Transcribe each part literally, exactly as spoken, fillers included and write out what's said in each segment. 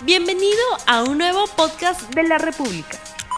Bienvenido a un nuevo podcast de la República.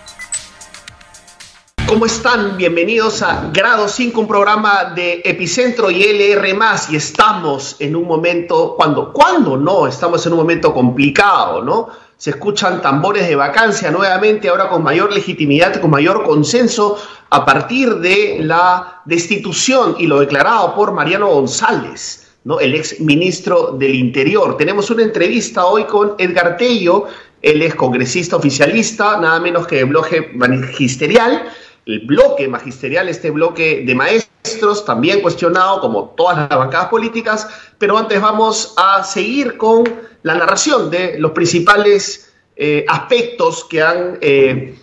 ¿Cómo están? Bienvenidos a Grado cinco, un programa de Epicentro y L R más. Y estamos en un momento, ¿cuándo? ¿Cuándo no? Estamos en un momento complicado, ¿no? Se escuchan tambores de vacancia nuevamente, ahora con mayor legitimidad, con mayor consenso, a partir de la destitución y lo declarado por Mariano González, ¿no? El ex ministro del Interior. Tenemos una entrevista hoy con Edgar Tello, él es congresista oficialista, nada menos que de bloque magisterial. El bloque magisterial, este bloque de maestros, también cuestionado como todas las bancadas políticas, pero antes vamos a seguir con la narración de los principales eh, aspectos que han eh,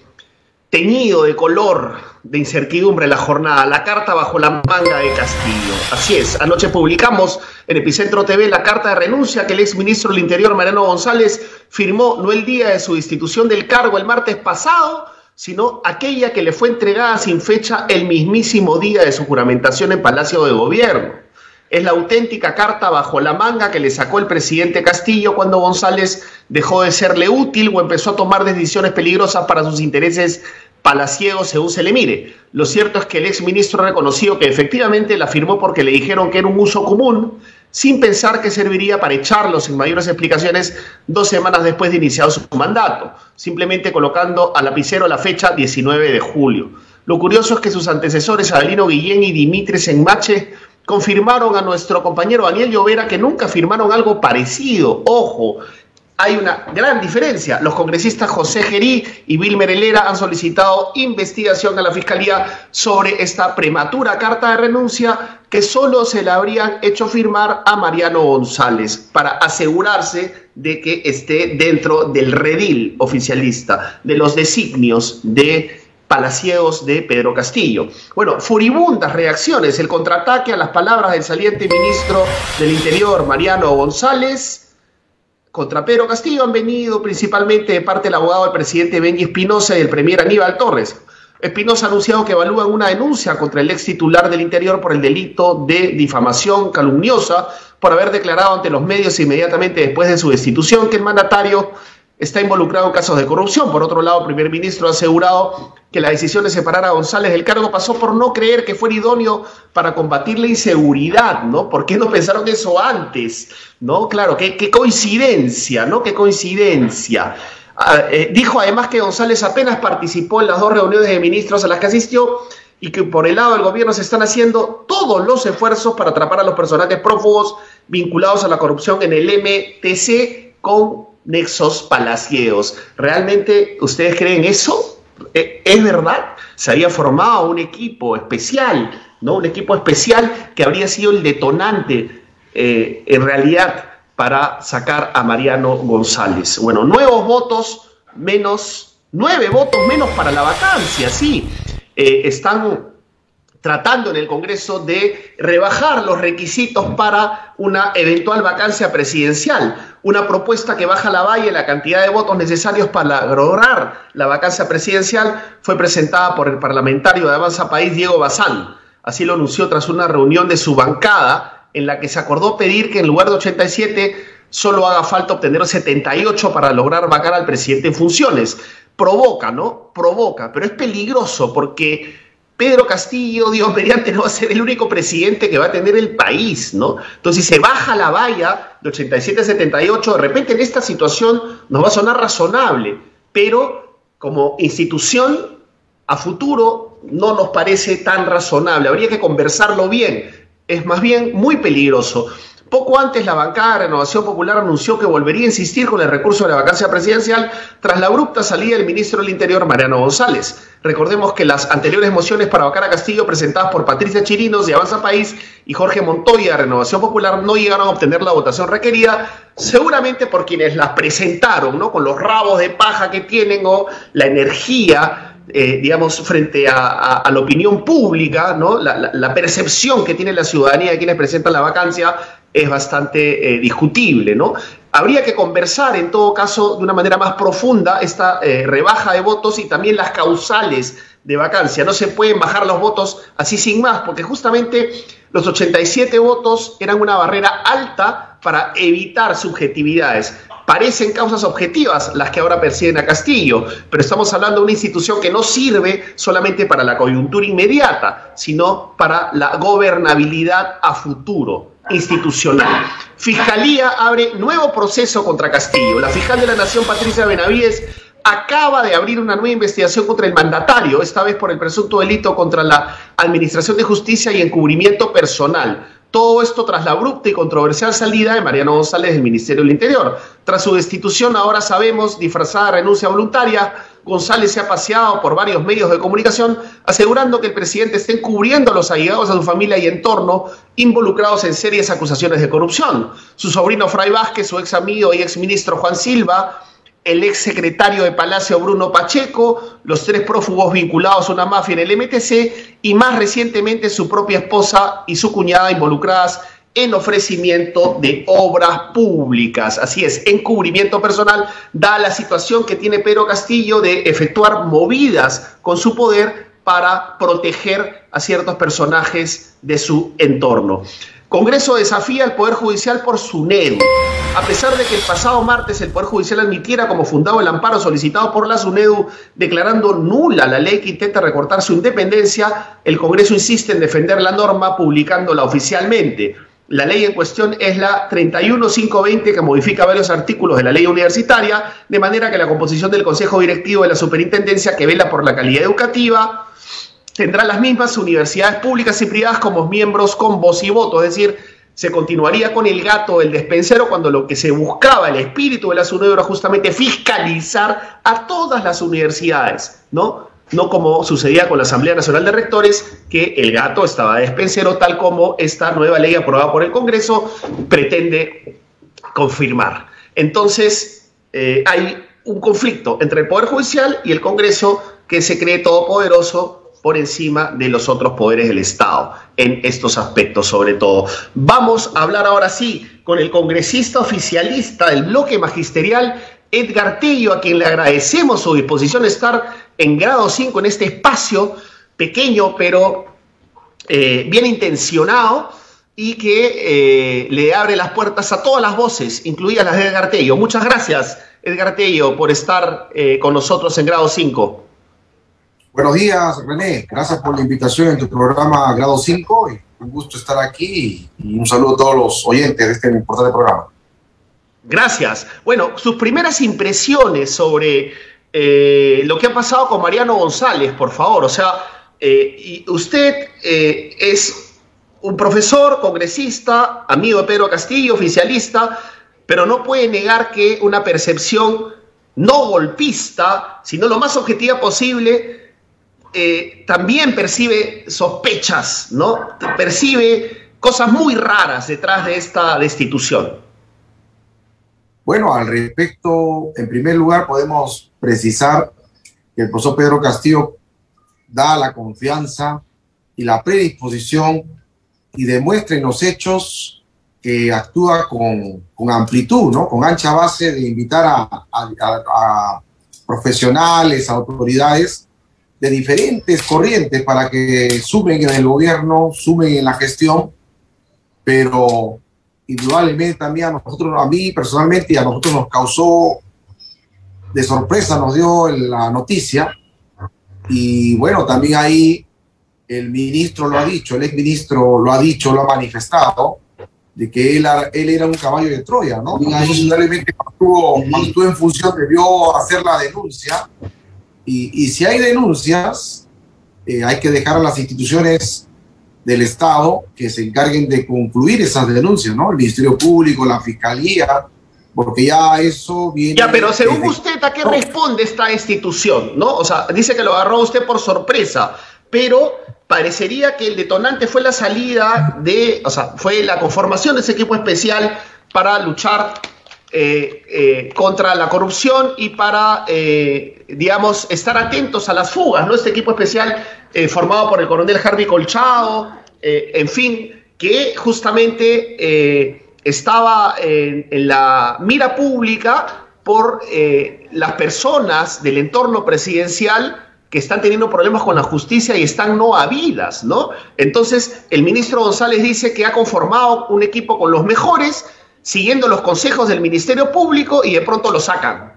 teñido de color de incertidumbre la jornada, la carta bajo la manga de Castillo. Así es, anoche publicamos en Epicentro T V la carta de renuncia que el exministro del Interior, Mariano González, firmó no el día de su destitución del cargo el martes pasado, sino aquella que le fue entregada sin fecha el mismísimo día de su juramentación en Palacio de Gobierno. Es la auténtica carta bajo la manga que le sacó el presidente Castillo cuando González dejó de serle útil o empezó a tomar decisiones peligrosas para sus intereses palaciegos, según se le mire. Lo cierto es que el exministro ha reconocido que efectivamente la firmó porque le dijeron que era un uso común, sin pensar que serviría para echarlo sin mayores explicaciones dos semanas después de iniciado su mandato, simplemente colocando al lapicero la fecha diecinueve de julio. Lo curioso es que sus antecesores, Adelino Guillén y Dimitris Enmache, confirmaron a nuestro compañero Daniel Llovera que nunca firmaron algo parecido. Ojo, hay una gran diferencia. Los congresistas José Gerí y Wilmer Helera han solicitado investigación a la Fiscalía sobre esta prematura carta de renuncia que solo se la habrían hecho firmar a Mariano González para asegurarse de que esté dentro del redil oficialista, de los designios de palaciegos de Pedro Castillo. Bueno, furibundas reacciones, el contraataque a las palabras del saliente ministro del Interior, Mariano González, contra Pedro Castillo han venido principalmente de parte del abogado del presidente Benji Espinosa y del premier Aníbal Torres. Espinosa ha anunciado que evalúan una denuncia contra el ex titular del Interior por el delito de difamación calumniosa por haber declarado ante los medios inmediatamente después de su destitución que el mandatario está involucrado en casos de corrupción. Por otro lado, el primer ministro ha asegurado que la decisión de separar a González del cargo pasó por no creer que fuera idóneo para combatir la inseguridad, ¿no? ¿Por qué no pensaron eso antes? ¿No? Claro, qué, qué coincidencia, ¿no? Qué coincidencia. Ah, eh, dijo además que González apenas participó en las dos reuniones de ministros a las que asistió y que por el lado del gobierno se están haciendo todos los esfuerzos para atrapar a los personajes prófugos vinculados a la corrupción en el M T C con nexos palaciegos. ¿Realmente ustedes creen eso? ¿Es verdad? Se había formado un equipo especial, ¿no? Un equipo especial que habría sido el detonante, eh, en realidad, para sacar a Mariano González. Bueno, nuevos votos menos, nueve votos menos para la vacancia, sí. Eh, están tratando en el Congreso de rebajar los requisitos para una eventual vacancia presidencial. Una propuesta que baja la valla y la cantidad de votos necesarios para lograr la vacancia presidencial fue presentada por el parlamentario de Avanza País, Diego Bazán. Así lo anunció tras una reunión de su bancada en la que se acordó pedir que en lugar de ochenta y siete solo haga falta obtener setenta y ocho para lograr vacar al presidente en funciones. Provoca, ¿no? Provoca, pero es peligroso porque Pedro Castillo, Dios mediante, no va a ser el único presidente que va a tener el país, ¿no? Entonces, si se baja la valla de ochenta y siete a setenta y ocho, de repente en esta situación nos va a sonar razonable, pero como institución a futuro no nos parece tan razonable. Habría que conversarlo bien. Es más bien muy peligroso. Poco antes, la bancada de Renovación Popular anunció que volvería a insistir con el recurso de la vacancia presidencial tras la abrupta salida del ministro del Interior, Mariano González. Recordemos que las anteriores mociones para vacar a Castillo presentadas por Patricia Chirinos de Avanza País y Jorge Montoya de Renovación Popular no llegaron a obtener la votación requerida, seguramente por quienes las presentaron, ¿no? Con los rabos de paja que tienen o la energía, Eh, digamos, frente a, a, a la opinión pública, ¿no? La, la, la percepción que tiene la ciudadanía de quienes presentan la vacancia es bastante eh, discutible, ¿no? Habría que conversar, en todo caso, de una manera más profunda esta eh, rebaja de votos y también las causales de vacancia. No se pueden bajar los votos así sin más, porque justamente los ochenta y siete votos eran una barrera alta para evitar subjetividades, parecen causas objetivas las que ahora persiguen a Castillo, pero estamos hablando de una institución que no sirve solamente para la coyuntura inmediata, sino para la gobernabilidad a futuro, institucional. Fiscalía abre nuevo proceso contra Castillo. La fiscal de la Nación, Patricia Benavides, acaba de abrir una nueva investigación contra el mandatario, esta vez por el presunto delito contra la Administración de Justicia y encubrimiento personal. Todo esto tras la abrupta y controversial salida de Mariano González del Ministerio del Interior. Tras su destitución, ahora sabemos, disfrazada de renuncia voluntaria, González se ha paseado por varios medios de comunicación asegurando que el presidente está encubriendo a los allegados a su familia y entorno involucrados en serias acusaciones de corrupción. Su sobrino Fray Vázquez, su ex amigo y ex ministro Juan Silva, el ex secretario de Palacio Bruno Pacheco, los tres prófugos vinculados a una mafia en el M T C y más recientemente su propia esposa y su cuñada involucradas en ofrecimiento de obras públicas. Así es, encubrimiento personal, da la situación que tiene Pedro Castillo de efectuar movidas con su poder para proteger a ciertos personajes de su entorno. Congreso desafía al Poder Judicial por SUNEDU. A pesar de que el pasado martes el Poder Judicial admitiera como fundado el amparo solicitado por la SUNEDU, declarando nula la ley que intenta recortar su independencia, el Congreso insiste en defender la norma publicándola oficialmente. La ley en cuestión es la treinta y uno mil quinientos veinte, que modifica varios artículos de la ley universitaria, de manera que la composición del Consejo Directivo de la Superintendencia, que vela por la calidad educativa, tendrá las mismas universidades públicas y privadas como miembros con voz y voto, es decir, se continuaría con el gato del despensero cuando lo que se buscaba, el espíritu de la SUNEDU, era justamente fiscalizar a todas las universidades, ¿no? No como sucedía con la Asamblea Nacional de Rectores, que el gato estaba de despensero, tal como esta nueva ley aprobada por el Congreso pretende confirmar. Entonces, eh, hay un conflicto entre el Poder Judicial y el Congreso, que se cree todopoderoso por encima de los otros poderes del Estado, en estos aspectos sobre todo. Vamos a hablar ahora sí con el congresista oficialista del bloque magisterial, Edgar Tello, a quien le agradecemos su disposición a estar en grado cinco en este espacio pequeño, pero eh, bien intencionado, y que eh, le abre las puertas a todas las voces, incluidas las de Edgar Tello. Muchas gracias, Edgar Tello, por estar eh, con nosotros en grado cinco. Buenos días, René. Gracias por la invitación en tu programa Grado cinco. Un gusto estar aquí y un saludo a todos los oyentes de este importante programa. Gracias. Bueno, sus primeras impresiones sobre eh, lo que ha pasado con Mariano González, por favor. O sea, eh, y usted eh, es un profesor, congresista, amigo de Pedro Castillo, oficialista, pero no puede negar que una percepción no golpista, sino lo más objetiva posible, Eh, también percibe sospechas, ¿no? Percibe cosas muy raras detrás de esta destitución. Bueno, al respecto, en primer lugar, podemos precisar que el profesor Pedro Castillo da la confianza y la predisposición y demuestra en los hechos que actúa con, con amplitud, ¿no? Con ancha base de invitar a, a, a, a profesionales, a autoridades de diferentes corrientes para que sumen en el gobierno, sumen en la gestión, pero indudablemente también a nosotros, a mí personalmente y a nosotros nos causó de sorpresa, nos dio la noticia, y bueno, también ahí el ministro lo ha dicho, el exministro lo ha dicho, lo ha manifestado, de que él, él era un caballo de Troya, ¿no? Y ahí indudablemente cuando estuvo, cuando estuvo en función debió hacer la denuncia. Y, y si hay denuncias, eh, hay que dejar a las instituciones del Estado que se encarguen de concluir esas denuncias, ¿no? El Ministerio Público, la Fiscalía, porque ya eso viene... Ya, pero según desde... usted, ¿a qué no. responde esta institución, no? O sea, dice que lo agarró usted por sorpresa, pero parecería que el detonante fue la salida de... O sea, fue la conformación de ese equipo especial para luchar Eh, eh, contra la corrupción y para, eh, digamos, estar atentos a las fugas, ¿no? Este equipo especial eh, formado por el coronel Harvey Colchado, eh, en fin, que justamente eh, estaba en, en la mira pública por eh, las personas del entorno presidencial que están teniendo problemas con la justicia y están no habidas, ¿no? Entonces, el ministro González dice que ha conformado un equipo con los mejores, siguiendo los consejos del Ministerio Público y de pronto lo sacan.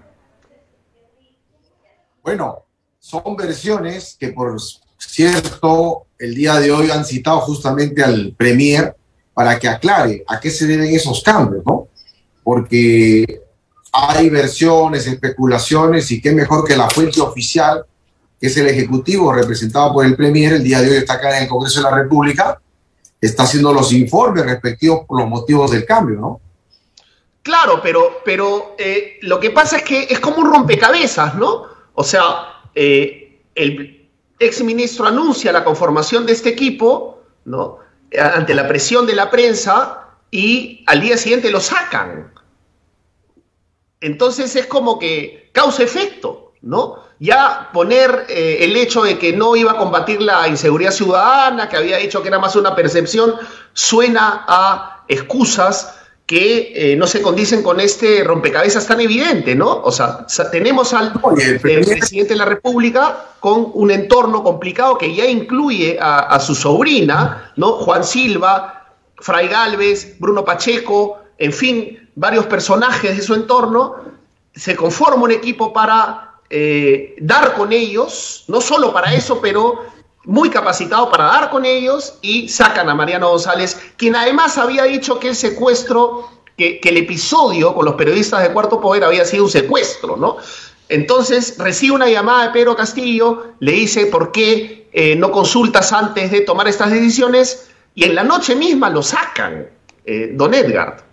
Bueno, son versiones que por cierto el día de hoy han citado justamente al Premier para que aclare a qué se deben esos cambios, ¿no? Porque hay versiones, especulaciones, y qué mejor que la fuente oficial, que es el Ejecutivo representado por el Premier, el día de hoy está acá en el Congreso de la República, está haciendo los informes respectivos por los motivos del cambio, ¿no? Claro, pero, pero eh, lo que pasa es que es como un rompecabezas, ¿no? O sea, eh, el exministro anuncia la conformación de este equipo, ¿no? Ante la presión de la prensa, y al día siguiente lo sacan. Entonces es como que causa-efecto, ¿no? Ya poner eh, el hecho de que no iba a combatir la inseguridad ciudadana, que había dicho que era más una percepción, suena a excusas que eh, no se condicen con este rompecabezas tan evidente, ¿no? O sea, tenemos al eh, presidente de la República con un entorno complicado que ya incluye a, a su sobrina, ¿no? Juan Silva, Fray Gálvez, Bruno Pacheco, en fin, varios personajes de su entorno. Se conforma un equipo para eh, dar con ellos, no solo para eso, pero muy capacitado para dar con ellos, y sacan a Mariano González, quien además había dicho que el secuestro, que, que el episodio con los periodistas de Cuarto Poder había sido un secuestro, ¿no? Entonces recibe una llamada de Pedro Castillo, le dice por qué eh, no consultas antes de tomar estas decisiones, y en la noche misma lo sacan, eh, don Edgar.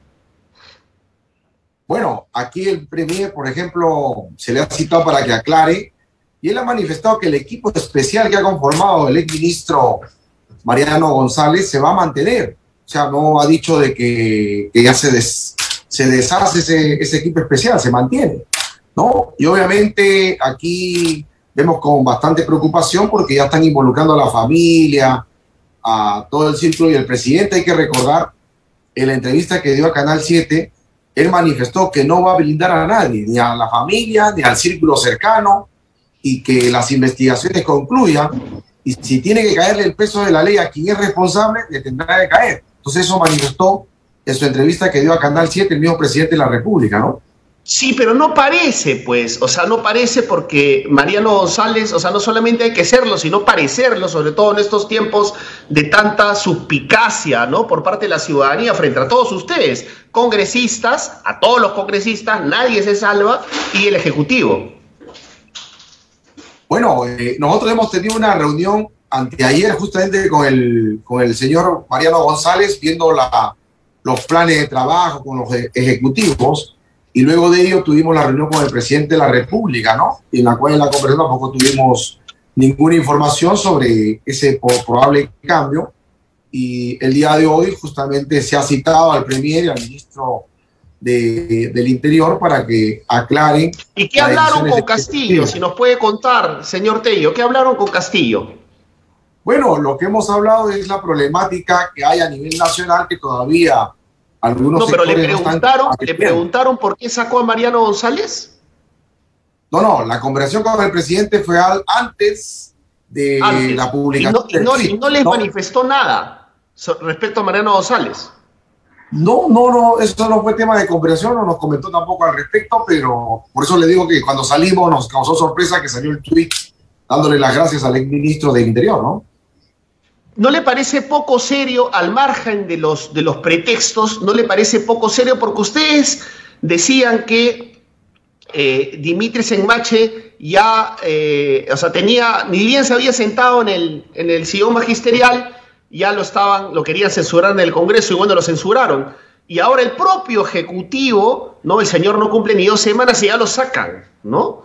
Bueno, aquí el Premier, por ejemplo, se le ha citado para que aclare, y él ha manifestado que el equipo especial que ha conformado el exministro Mariano González se va a mantener. O sea, no ha dicho de que, que ya se, des, se deshace ese, ese equipo especial, se mantiene, ¿no? Y obviamente aquí vemos con bastante preocupación porque ya están involucrando a la familia, a todo el círculo, y el presidente, hay que recordar, en la entrevista que dio a Canal siete, él manifestó que no va a blindar a nadie, ni a la familia, ni al círculo cercano, y que las investigaciones concluyan, y si tiene que caerle el peso de la ley a quien es responsable, le tendrá que caer. Entonces eso manifestó en su entrevista que dio a Canal siete el mismo presidente de la República, ¿no? Sí, pero no parece, pues, o sea, no parece, porque Mariano González, o sea, no solamente hay que serlo, sino parecerlo, sobre todo en estos tiempos de tanta suspicacia, ¿no?, por parte de la ciudadanía frente a todos ustedes, congresistas, a todos los congresistas, nadie se salva, y el Ejecutivo. Bueno, eh, nosotros hemos tenido una reunión anteayer justamente con el, con el señor Mariano González, viendo la, los planes de trabajo con los ejecutivos, y luego de ello tuvimos la reunión con el presidente de la República, ¿no? En la cual en la conversación tampoco tuvimos ninguna información sobre ese probable cambio, y el día de hoy justamente se ha citado al Premier y al ministro De, del Interior para que aclaren. ¿Y qué hablaron con Castillo? Si nos puede contar, señor Tello, ¿qué hablaron con Castillo? Bueno, lo que hemos hablado es la problemática que hay a nivel nacional, que todavía algunos no, pero le preguntaron, no ¿le preguntaron por qué sacó a Mariano González? No, no, la conversación con el presidente fue al, antes de antes. la publicación. Y no, y no, y no les no. manifestó nada respecto a Mariano González. No, no, no, eso no fue tema de conversación, no nos comentó tampoco al respecto, pero por eso le digo que cuando salimos nos causó sorpresa que salió el tuit dándole las gracias al exministro del Interior, ¿no? ¿No le parece poco serio, al margen de los, de los pretextos, no le parece poco serio? Porque ustedes decían que eh, Dimitri Senmache ya, eh, o sea, tenía, ni bien se había sentado en el, en el sillón magisterial, ya lo estaban, lo querían censurar en el Congreso, y bueno, lo censuraron. Y ahora el propio Ejecutivo, ¿no? El señor no cumple ni dos semanas y ya lo sacan, ¿no?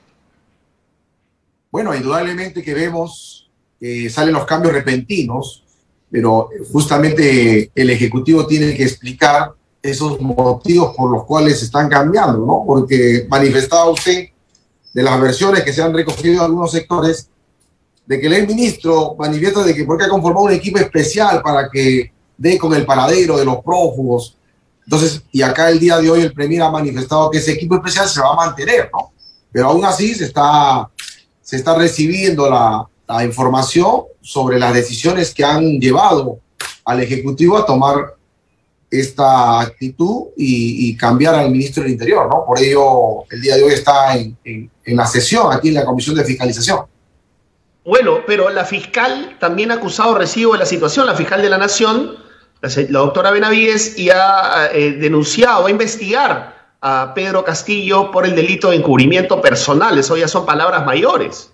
Bueno, indudablemente que vemos que salen los cambios repentinos, pero justamente el Ejecutivo tiene que explicar esos motivos por los cuales se están cambiando, ¿no? Porque manifestaba usted de las versiones que se han recogido en algunos sectores, de que el exministro manifiesta de que porque ha conformado un equipo especial para que dé con el paradero de los prófugos. Entonces, y acá el día de hoy el Premier ha manifestado que ese equipo especial se va a mantener, ¿no? Pero aún así se está, se está recibiendo la, la información sobre las decisiones que han llevado al Ejecutivo a tomar esta actitud y, y cambiar al ministro del Interior, ¿no? Por ello, el día de hoy está en, en, en la sesión aquí en la Comisión de Fiscalización. Bueno, pero la fiscal también ha acusado recibo de la situación, la fiscal de la Nación, la, la doctora Benavides, y ha eh, denunciado, va a investigar a Pedro Castillo por el delito de encubrimiento personal. Eso ya son palabras mayores.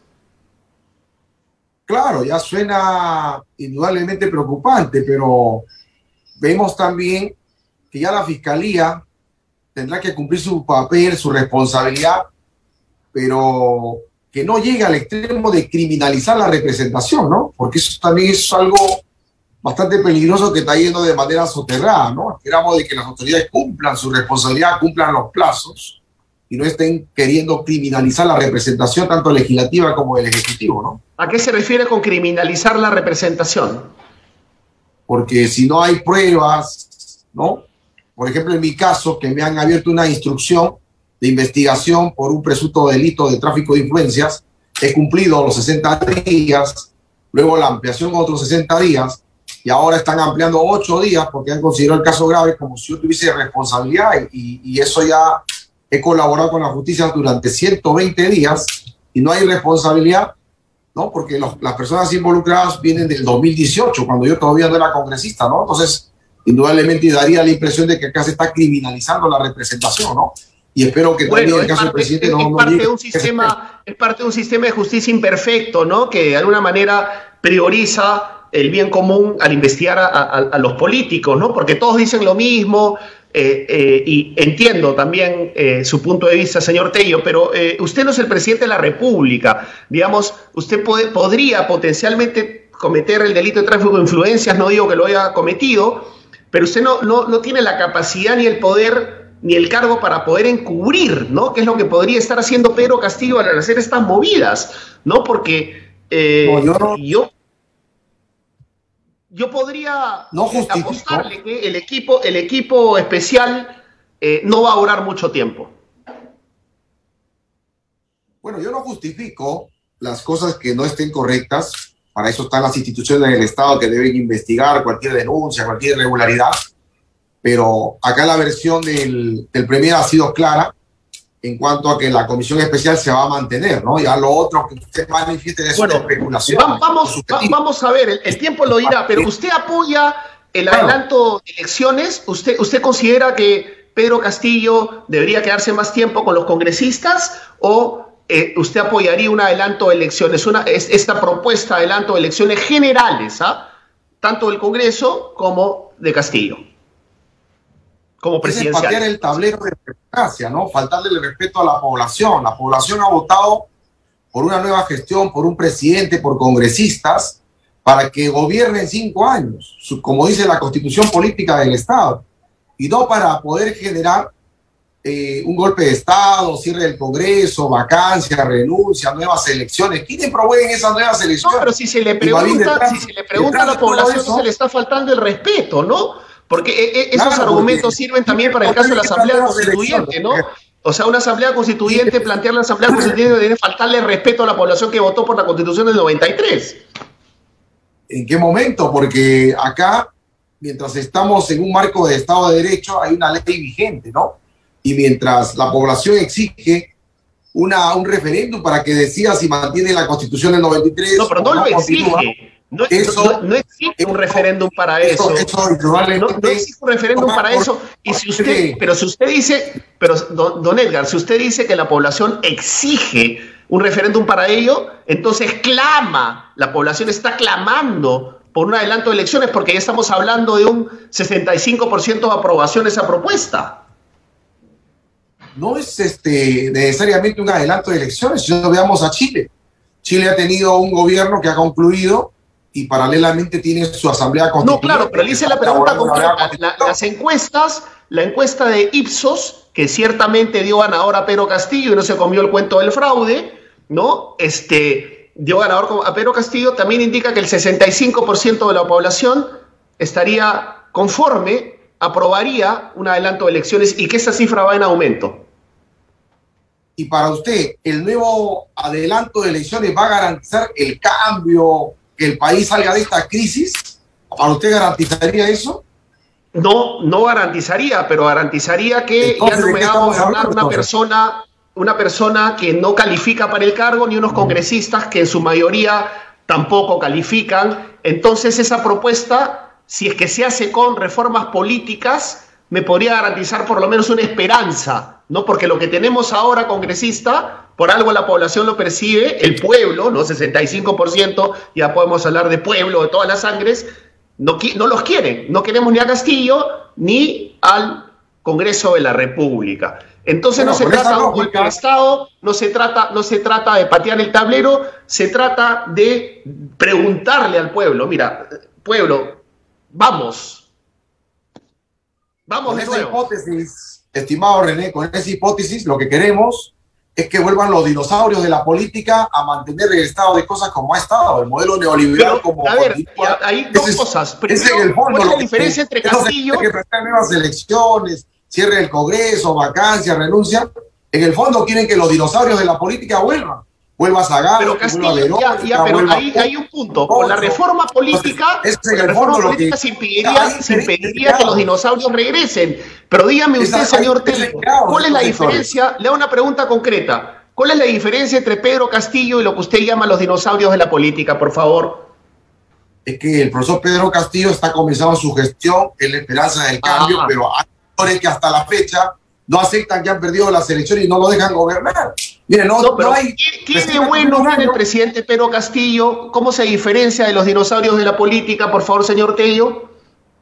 Claro, ya suena indudablemente preocupante, pero vemos también que ya la Fiscalía tendrá que cumplir su papel, su responsabilidad, pero que no llegue al extremo de criminalizar la representación, ¿no? Porque eso también es algo bastante peligroso que está yendo de manera soterrada, ¿no? Esperamos de que las autoridades cumplan su responsabilidad, cumplan los plazos y no estén queriendo criminalizar la representación tanto legislativa como del Ejecutivo, ¿no? ¿A qué se refiere con criminalizar la representación? Porque si no hay pruebas, ¿no? Por ejemplo, en mi caso, que me han abierto una instrucción de investigación por un presunto delito de tráfico de influencias, he cumplido los sesenta días, luego la ampliación otros sesenta días, y ahora están ampliando ocho días porque han considerado el caso grave como si yo tuviese responsabilidad, y, y eso ya he colaborado con la justicia durante ciento veinte días y no hay responsabilidad, ¿no? Porque los, las personas involucradas vienen del dos mil dieciocho, cuando yo todavía no era congresista, ¿no? Entonces, indudablemente daría la impresión de que acá se está criminalizando la representación, ¿no? Y espero que bueno, también el caso parte, del presidente es, no, es no parte llegue. de un sistema, es parte de un sistema de justicia imperfecto, ¿no? Que de alguna manera prioriza el bien común al investigar a, a, a los políticos, ¿no? Porque todos dicen lo mismo, eh, eh, y entiendo también eh, su punto de vista, señor Tello, pero eh, usted no es el presidente de la República. Digamos, usted puede, podría potencialmente cometer el delito de tráfico de influencias, no digo que lo haya cometido, pero usted no, no, no tiene la capacidad ni el poder ni el cargo para poder encubrir, ¿no? Que es lo que podría estar haciendo Pedro Castillo al hacer estas movidas, ¿no? Porque eh, no, yo, no, yo, yo podría no apostarle que el equipo, el equipo especial eh, no va a durar mucho tiempo. Bueno, yo no justifico las cosas que no estén correctas. Para eso están las instituciones del Estado que deben investigar cualquier denuncia, cualquier irregularidad. Pero acá la versión del, del Premier ha sido clara en cuanto a que la comisión especial se va a mantener, ¿no? Ya lo otro que usted manifieste es bueno, una especulación. Vamos, va, vamos a ver, el, el tiempo lo dirá, pero ¿usted apoya el adelanto de elecciones? ¿Usted, usted considera que Pedro Castillo debería quedarse más tiempo con los congresistas o eh, usted apoyaría un adelanto de elecciones, una, es, esta propuesta de adelanto de elecciones generales, ¿ah? Tanto del Congreso como de Castillo? Como presidencial. Es patear el tablero de democracia, ¿no? Faltarle el respeto a la población. La población ha votado por una nueva gestión, por un presidente, por congresistas, para que gobiernen cinco años, como dice la Constitución Política del Estado, y no para poder generar eh, un golpe de Estado, cierre del Congreso, vacancia, renuncia, nuevas elecciones. ¿Quiénes promueven esas nuevas elecciones? No, pero si se le pregunta, detrás, si se le pregunta a la población, eso, se le está faltando el respeto, ¿no? Porque esos claro, argumentos porque sirven también para el caso de la Asamblea Constituyente, ¿no? O sea, una Asamblea Constituyente, plantear la Asamblea Constituyente debe faltarle respeto a la población que votó por la Constitución del noventa y tres. ¿En qué momento? Porque acá, mientras estamos en un marco de Estado de Derecho, hay una ley vigente, ¿no? Y mientras la población exige una, un referéndum para que decida si mantiene la Constitución del noventa y tres... No, pero no, no lo exige. No, eso, no, no existe un referéndum para eso. eso, eso no, no existe un referéndum para eso. Y si usted, pero si usted dice, pero don, don Edgar, si usted dice que la población exige un referéndum para ello, entonces clama, la población está clamando por un adelanto de elecciones porque ya estamos hablando de un sesenta y cinco por ciento de aprobación de esa propuesta. No es este, necesariamente un adelanto de elecciones. Si no veamos a Chile. Chile ha tenido un gobierno que ha concluido y paralelamente tiene su asamblea constituyente. No, claro, pero le hice la pregunta concreta. La, las encuestas, la encuesta de Ipsos, que ciertamente dio ganador a Pedro Castillo y no se comió el cuento del fraude, ¿no? Este, dio ganador a Pedro Castillo, también indica que el sesenta y cinco por ciento de la población estaría conforme, aprobaría un adelanto de elecciones y que esa cifra va en aumento. Y para usted, ¿el nuevo adelanto de elecciones va a garantizar el cambio, que el país salga de esta crisis? ¿Para usted garantizaría eso? No, no garantizaría, pero garantizaría que entonces, ya no me va a gobernar una entonces? persona, una persona que no califica para el cargo, ni unos congresistas que en su mayoría tampoco califican. Entonces esa propuesta, si es que se hace con reformas políticas, me podría garantizar por lo menos una esperanza, ¿no? Porque lo que tenemos ahora, congresista, por algo la población lo percibe, el pueblo, ¿no? sesenta y cinco por ciento, ya podemos hablar de pueblo, de todas las sangres, no, no los quieren. No queremos ni a Castillo ni al Congreso de la República. Entonces bueno, no se trata de un golpe de Estado, no se trata, no se trata de patear el tablero, se trata de preguntarle al pueblo, mira, pueblo, vamos, vamos con de esa nuevo. hipótesis, estimado René, con esa hipótesis lo que queremos es que vuelvan los dinosaurios de la política a mantener el estado de cosas como ha estado, el modelo neoliberal. Pero, como a ver, continúa. Hay dos ese, cosas. Primero, ese en el fondo, ¿cuál es la diferencia que, entre Castillo? No que presentar nuevas elecciones, cierre el Congreso, vacancia, renuncia. En el fondo quieren que los dinosaurios de la política vuelvan. Vuelva Sagasti, pero Castillo, vuelva Verónica, ya, ya, pero ahí hay un punto. Con la reforma política, Entonces, con la reforma política que, se impediría, se impediría que los dinosaurios regresen. Pero dígame usted, esa, señor Tello, ¿cuál es la diferencia? Le hago una pregunta concreta. ¿Cuál es la diferencia entre Pedro Castillo y lo que usted llama los dinosaurios de la política, por favor? Es que el profesor Pedro Castillo está comenzando su gestión en la esperanza del cambio, ah. pero hay actores que hasta la fecha no aceptan que han perdido las elecciones y no lo dejan gobernar. Miren, no, no, pero no hay... ¿Qué, qué de bueno tiene el presidente Pedro Castillo? ¿Cómo se diferencia de los dinosaurios de la política, por favor, señor Tello?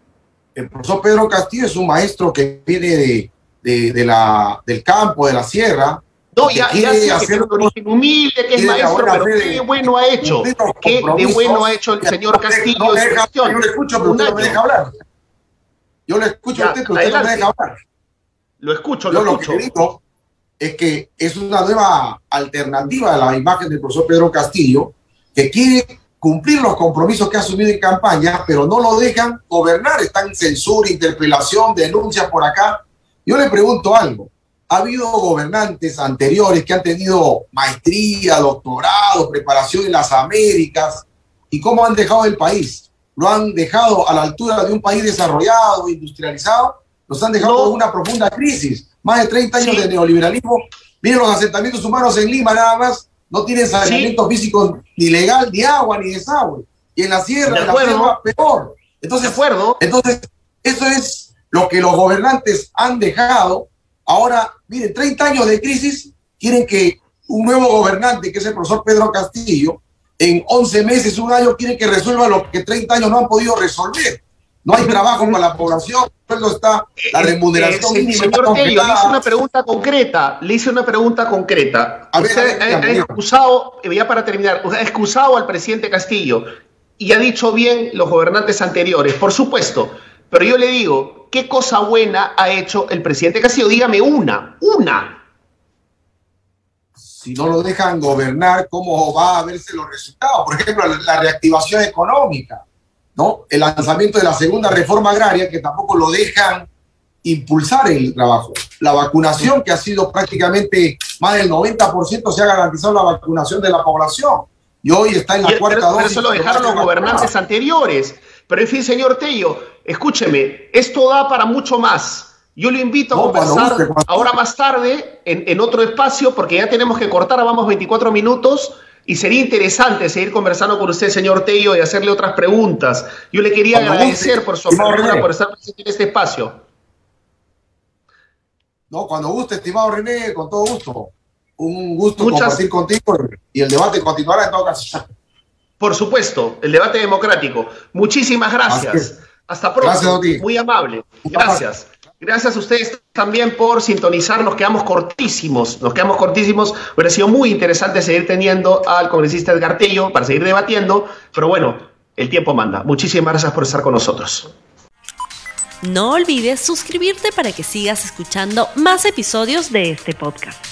El profesor Pedro Castillo es un maestro que viene de, de, de la, del campo, de la sierra. No, ya, ya sé que es un origen humilde, que es maestro, pero ¿qué de bueno ha hecho? ¿Qué de bueno ha hecho el señor Castillo no en su gestión? Yo le escucho, pero usted no me deja hablar. Yo le escucho a usted, pero usted no me deja hablar. Lo escucho, lo Yo escucho. Lo que digo es que es una nueva alternativa a la imagen del profesor Pedro Castillo, que quiere cumplir los compromisos que ha asumido en campaña, pero no lo dejan gobernar. Están en censura, interpelación, denuncias por acá. Yo le pregunto algo. Ha habido gobernantes anteriores que han tenido maestría, doctorado, preparación en las Américas. ¿Y cómo han dejado el país? ¿Lo han dejado a la altura de un país desarrollado, industrializado? Nos han dejado no. una profunda crisis. Más de treinta años sí. de neoliberalismo. Miren los asentamientos humanos en Lima nada más. No tienen saneamiento sí. físico ni legal, ni agua, ni desagüe. Y en la sierra, en la selva, peor. Entonces, de acuerdo. Entonces, eso es lo que los gobernantes han dejado. Ahora, miren, treinta años de crisis, quieren que un nuevo gobernante, que es el profesor Pedro Castillo, en once meses, un año, quiere que resuelva lo que treinta años no han podido resolver. No hay trabajo para la población, no está la remuneración eh, mínima. Señor Tello, le hice una pregunta concreta, le hice una pregunta concreta. A Usted ver, ha, ha excusado, ya para terminar, ha excusado al presidente Castillo y ha dicho bien los gobernantes anteriores, por supuesto, pero yo le digo, ¿qué cosa buena ha hecho el presidente Castillo? Dígame una, una. Si no lo dejan gobernar, ¿cómo va a verse los resultados? Por ejemplo, la, la reactivación económica, ¿no? El lanzamiento de la segunda reforma agraria, que tampoco lo dejan impulsar el trabajo. La vacunación, que ha sido prácticamente más del noventa por ciento, se ha garantizado la vacunación de la población. Y hoy está en la y cuarta dosis. Pero eso lo dejaron los gobernantes anteriores. Pero en fin, señor Tello, escúcheme, esto da para mucho más. Yo lo invito a no, conversar guste, ahora más tarde en, en otro espacio, porque ya tenemos que cortar, vamos veinticuatro minutos, y sería interesante seguir conversando con usted, señor Tello, y hacerle otras preguntas. Yo le quería cuando agradecer guste, por su apertura, por estar presente en este espacio. No, cuando guste, estimado René, con todo gusto. Un gusto Muchas... compartir contigo y el debate continuará en todo caso. Por supuesto, el debate democrático. Muchísimas gracias. Hasta pronto. Gracias a ti. Muy amable. Gracias. Gracias a ustedes también por sintonizar. Nos quedamos cortísimos. Nos quedamos cortísimos. Hubiera sido muy interesante seguir teniendo al congresista Edgar Tello para seguir debatiendo. Pero bueno, el tiempo manda. Muchísimas gracias por estar con nosotros. No olvides suscribirte para que sigas escuchando más episodios de este podcast.